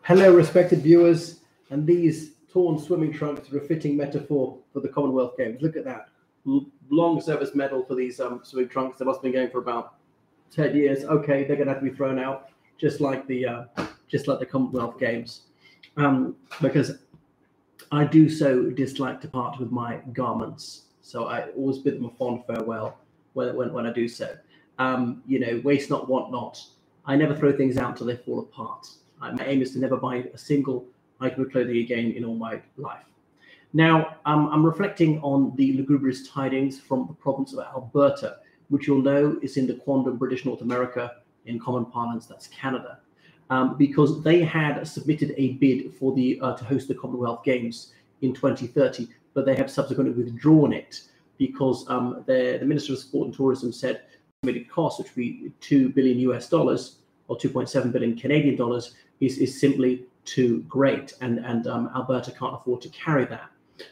Hello, respected viewers, and these torn swimming trunks are a fitting metaphor for the Commonwealth Games. Look at that long service medal for these swimming trunks. They must have been going for about 10 years. Okay, they're going to have to be thrown out, just like the Commonwealth Games, because I do so dislike to part with my garments. So I always bid them a fond farewell when I do so. Waste not, want not. I never throw things out until they fall apart. My aim is to never buy a single item of clothing again in all my life. Now, I'm reflecting on the lugubrious tidings from the province of Alberta, which you'll know is in the quondam British North America, in common parlance, that's Canada, because they had submitted a bid for to host the Commonwealth Games in 2030, but they have subsequently withdrawn it because the Minister of Sport and Tourism said the estimated cost, which would be $2 billion US or 2.7 billion Canadian dollars, is simply too great, and Alberta can't afford to carry that.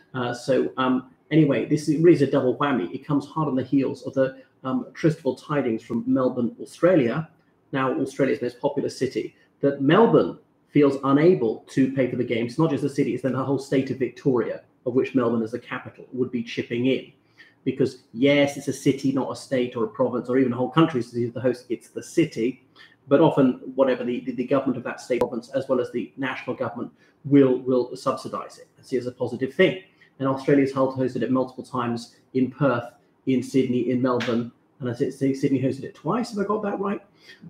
Anyway, this really is a double whammy. It comes hard on the heels of the tristful tidings from Melbourne, Australia, now Australia's most popular city, that Melbourne feels unable to pay for the games. Not just the city, it's then the whole state of Victoria, of which Melbourne is the capital, would be chipping in. Because yes, it's a city, not a state or a province or even a whole country to the host, it's the city. But often, whatever the government of that state, province, as well as the national government, will subsidise it and see it as a positive thing. And Australia's hosted it multiple times in Perth, in Sydney, in Melbourne, and I think Sydney hosted it twice. Have I got that right?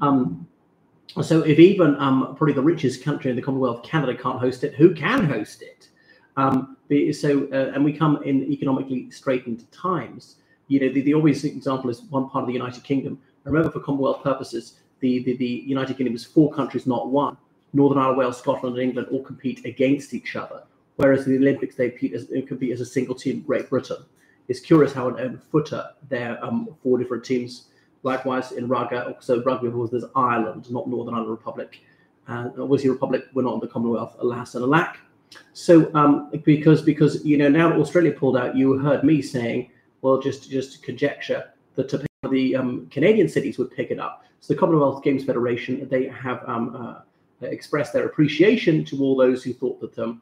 So if even probably the richest country in the Commonwealth, Canada, can't host it, who can host it? And we come in economically straitened times. The obvious example is one part of the United Kingdom. Remember, for Commonwealth purposes, the United Kingdom is 4 countries, not 1. Northern Ireland, Wales, Scotland, and England all compete against each other, whereas in the Olympics they compete as a single team. Great Britain. It's curious how in footer there are 4 different teams. Likewise in rugby, of course, there's Ireland, not Northern Ireland Republic. Obviously, Republic, we're not in the Commonwealth, alas and alack. So because now that Australia pulled out, you heard me saying, well, just conjecture that the Canadian cities would pick it up. So the Commonwealth Games Federation, they have expressed their appreciation to all those who thought that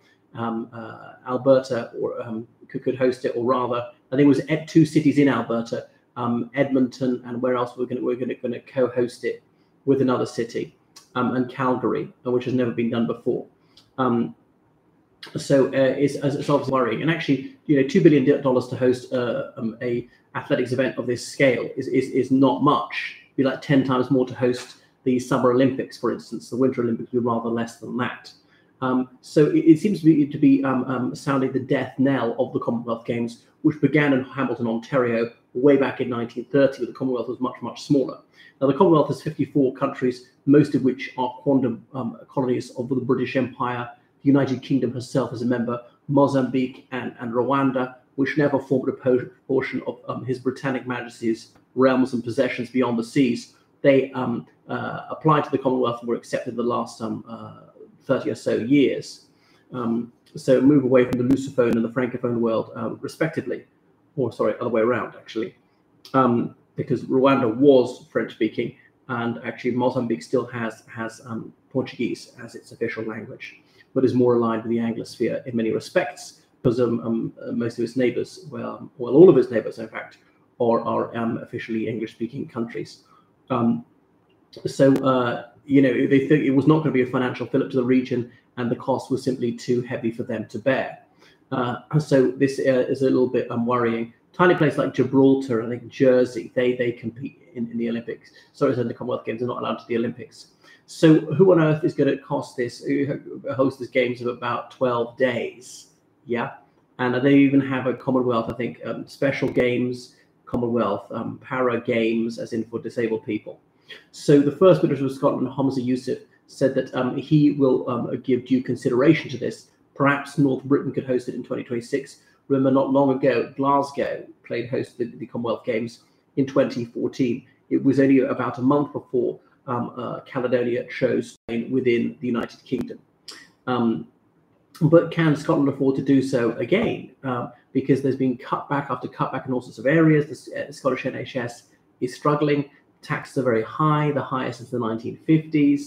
Alberta could host it, or rather, I think it was 2 cities in Alberta, Edmonton, and where else we're going to co-host it with another city, and Calgary, which has never been done before. It's obviously worrying. And actually, $2 billion to host a athletics event of this scale is not much. It'd be like 10 times more to host the Summer Olympics, for instance. The Winter Olympics would be rather less than that. So it seems to be sounding the death knell of the Commonwealth Games, which began in Hamilton, Ontario, way back in 1930, but the Commonwealth was much, much smaller. Now, the Commonwealth has 54 countries, most of which are quondam colonies of the British Empire. The United Kingdom herself is a member, Mozambique and Rwanda, which never formed a portion of His Britannic Majesty's realms and possessions beyond the seas. They applied to the Commonwealth and were accepted in the last 30 or so years. So move away from the Lusophone and the Francophone world, respectively. Or sorry, other way around, actually. Because Rwanda was French-speaking, and actually Mozambique still has Portuguese as its official language, but is more aligned with the Anglosphere in many respects, because most of its neighbours, well, all of its neighbours, in fact, are officially English-speaking countries. They think it was not going to be a financial fillip to the region, and the cost was simply too heavy for them to bear. So this is a little bit worrying. Tiny place like Gibraltar, I think Jersey, they compete in the Olympics. Sorry, in the Commonwealth Games, they're not allowed to the Olympics. So who on earth is going to host this games of about 12 days? Yeah. And they even have a Commonwealth, I think, special games, Commonwealth para games, as in for disabled people. So the First Minister of Scotland, Humza Yousaf, said that he will give due consideration to this. Perhaps North Britain could host it in 2026. Remember, not long ago, Glasgow played host to the Commonwealth Games in 2014. It was only about a month before Caledonia chose within the United Kingdom. But can Scotland afford to do so again? Because there's been cutback after cutback in all sorts of areas. The Scottish NHS is struggling. Taxes are very high, the highest since the 1950s.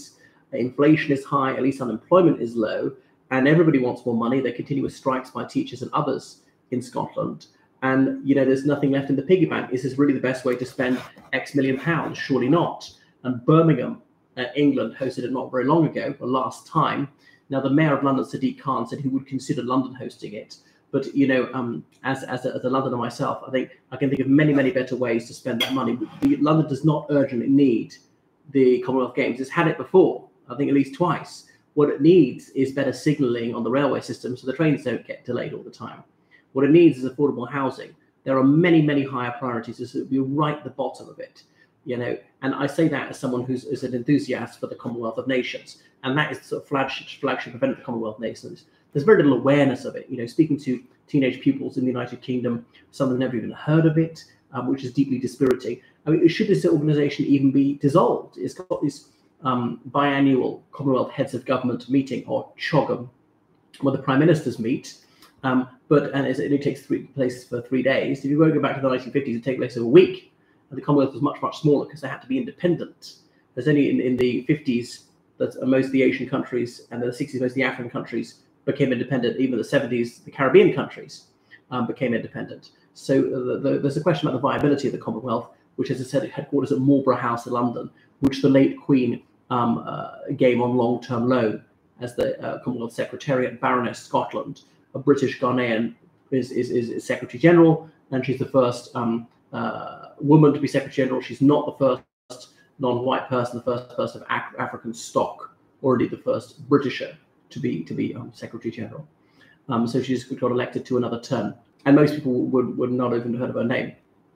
inflation is high, at least unemployment is low, and everybody wants more money. There are continuous strikes by teachers and others in Scotland. And, there's nothing left in the piggy bank. Is this really the best way to spend X million pounds? Surely not. And Birmingham, England, hosted it not very long ago, the last time. Now, the mayor of London, Sadiq Khan, said he would consider London hosting it. But, as a Londoner myself, I think I can think of many, many better ways to spend that money. London does not urgently need the Commonwealth Games. It's had it before, I think at least twice. What it needs is better signalling on the railway system so the trains don't get delayed all the time. What it needs is affordable housing. There are many, many higher priorities. This will be right at the bottom of it, And I say that as someone who's an enthusiast for the Commonwealth of Nations, and that is the sort of flagship event of the Commonwealth Nations. There's very little awareness of it. Speaking to teenage pupils in the United Kingdom, some have never even heard of it, which is deeply dispiriting. I mean, should this organisation even be dissolved? It's got this biannual Commonwealth Heads of Government meeting, or CHOGM, where the Prime Ministers meet. And it only takes place for 3 days. If you go back to the 1950s, it takes place over a week. And the Commonwealth was much, much smaller because they had to be independent. There's only in the 50s that most of the Asian countries, and in the 60s, most of the African countries became independent. Even the 70s, the Caribbean countries became independent. So there's a question about the viability of the Commonwealth, which, as I said, headquarters at Marlborough House in London, which the late Queen gave on long-term loan as the Commonwealth Secretariat. Baroness Scotland, a British Ghanaian, is Secretary General, and she's the first woman to be Secretary General. She's not the first non-white person, the first person of African stock, or indeed the first Britisher to be Secretary General. So she's got elected to another term, and most people would not even have heard of her name.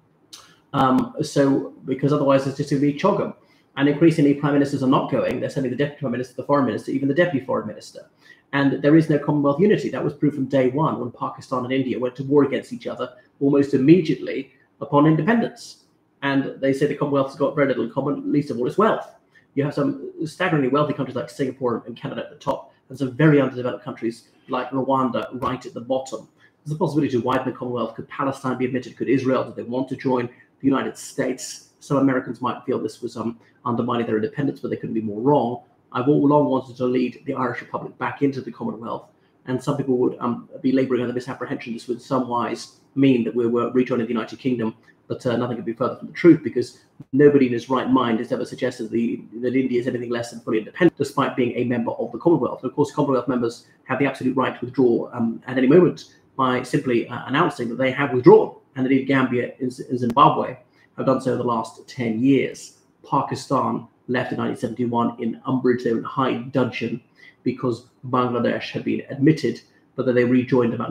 Because otherwise it's just going to be CHOGM. And increasingly, prime ministers are not going. They're sending the deputy prime minister, the foreign minister, even the deputy foreign minister. And there is no Commonwealth unity. That was proved from day one when Pakistan and India went to war against each other almost immediately upon independence. And they say the Commonwealth has got very little in common, least of all its wealth. You have some staggeringly wealthy countries like Singapore and Canada at the top, and some very underdeveloped countries like Rwanda right at the bottom. There's a possibility to widen the Commonwealth. Could Palestine be admitted? Could Israel, do they want to join the United States? Some Americans might feel this was undermining their independence, but they couldn't be more wrong. I've all along wanted to lead the Irish Republic back into the Commonwealth, and some people would be labouring under misapprehension. This would in some wise mean that we were rejoining the United Kingdom, but nothing could be further from the truth, because nobody in his right mind has ever suggested that India is anything less than fully independent, despite being a member of the Commonwealth. And of course, Commonwealth members have the absolute right to withdraw at any moment by simply announcing that they have withdrawn. And indeed, Gambia and Zimbabwe have done so in the last 10 years. Pakistan left in 1971 in umbrage and high dudgeon because Bangladesh had been admitted, but then they rejoined about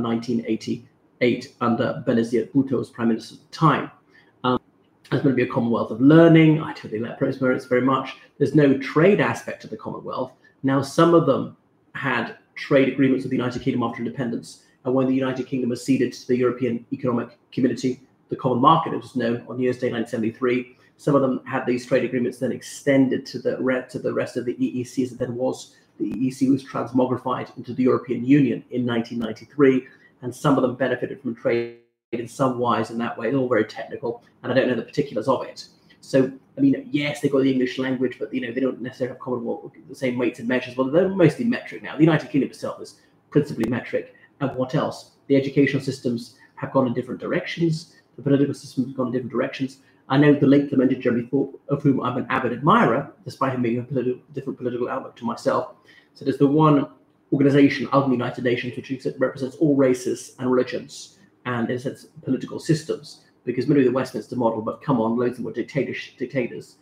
1988 under Benazir Bhutto's prime minister at the time. There's going to be a Commonwealth of learning. I don't think that promotes very much. There's no trade aspect of the Commonwealth. Now, some of them had trade agreements with the United Kingdom after independence, and when the United Kingdom was ceded to the European Economic Community, the Common Market, it was known on New Year's Day 1973. Some of them had these trade agreements then extended to the rest of the EEC, as it then was. The EEC was transmogrified into the European Union in 1993, and some of them benefited from trade in some wise in that way. It's all very technical, and I don't know the particulars of it. So, I mean, yes, they've got the English language, but they don't necessarily have Commonwealth the same weights and measures. Well, they're mostly metric now. The United Kingdom itself is principally metric. And what else? The educational systems have gone in different directions. The political systems have gone in different directions. I know the late Clemente Jeremy Thorpe, of whom I'm an avid admirer, despite him being a different political outlook to myself. So there's the one organization of the United Nations which represents all races and religions and, in a sense, political systems. Because maybe the Westminster model, but come on, loads of them were dictatorships.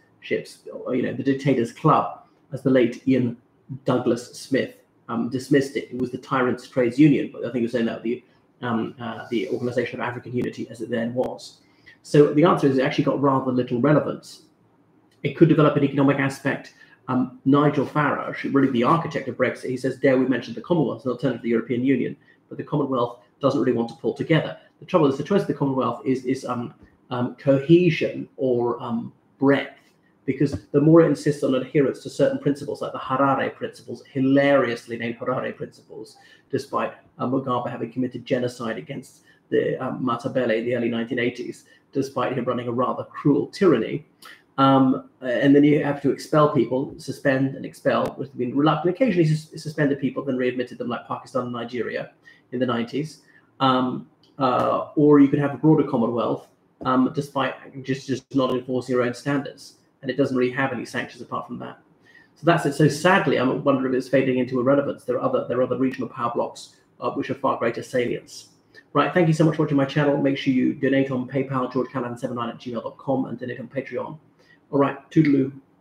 The Dictators Club, as the late Ian Douglas Smith dismissed it. It was the Tyrants' Trades Union, but I think it was saying that the Organisation of African Unity, as it then was. So the answer is it actually got rather little relevance. It could develop an economic aspect. Nigel Farage, really the architect of Brexit, he says, dare we mention the Commonwealth as an alternative to the European Union, but the Commonwealth doesn't really want to pull together. The trouble is the choice of the Commonwealth is cohesion or breadth, because the more it insists on adherence to certain principles, like the Harare principles, hilariously named Harare principles, despite Mugabe having committed genocide against the Matabele in the early 1980s, despite him running a rather cruel tyranny, And then you have to expel people, suspend and expel, which have been reluctant. Occasionally suspended people, then readmitted them, like Pakistan and Nigeria in the 90s. Or you could have a broader Commonwealth, despite just not enforcing your own standards. And it doesn't really have any sanctions apart from that. So that's it. So sadly, I'm wondering if it's fading into irrelevance. There are other regional power blocks which are far greater salience. Right, thank you so much for watching my channel. Make sure you donate on PayPal, georgecallahan79@gmail.com, and donate on Patreon. All right, toodaloo.